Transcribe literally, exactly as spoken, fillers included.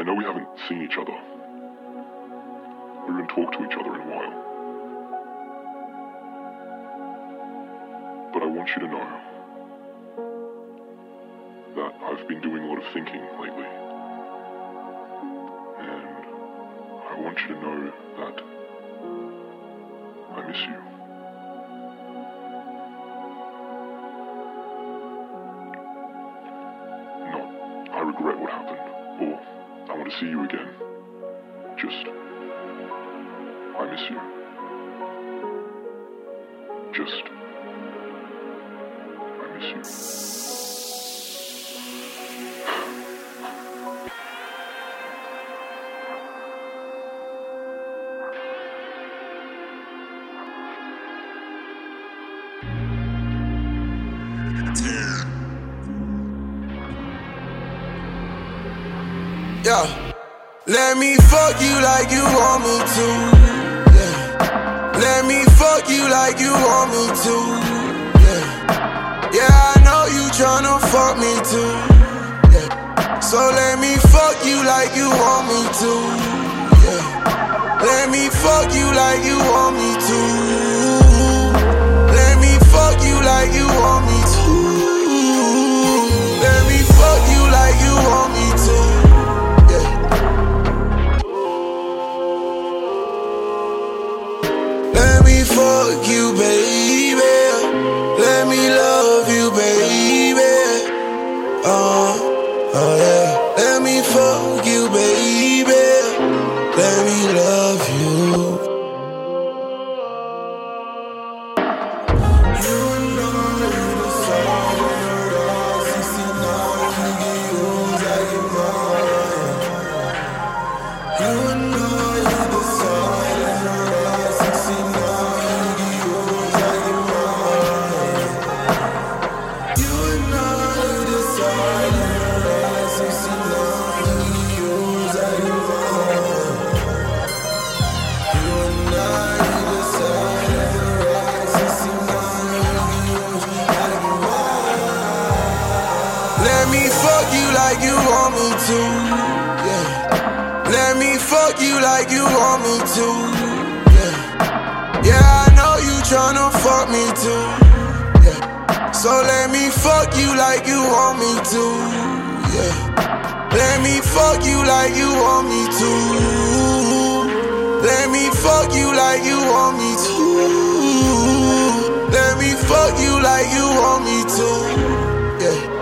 know we haven't seen each other, or even talked to each other in a while, but I want you to know that I've been doing a lot of thinking lately, and I want you to know that I miss you. Not, I regret what happened, or I want to see you again. Just, I miss you. Just, I miss you. Yeah, let me fuck you like you want me to. Yeah, let me fuck you like you want me to. Yeah, yeah, I know you tryna fuck me too. Yeah, so let me fuck you like you want me to. Yeah, let me fuck you like you want me to. Let me fuck you like you want me to. Let me fuck you like you want me to. Let me fuck you, baby. Let me love you, baby. Uh, oh yeah. Let me fuck you, baby. Let me love you. You know you decided at sixty-nine to get used like your mind. You know you decided at sixty-nine to get used like your mind. You know you decided at sixty-nine to get used like your mind. You know you decided at sixty-nine to get used like your mind. Let me fuck you like you want me to. Yeah. Let me fuck you like you want me to. Yeah, yeah, I know you tryna fuck me too. Yeah, so let me fuck you like you want me to. Yeah, let me fuck you like you want me to. Let me fuck you like you want me to. Let me fuck you like you want me to. Yeah.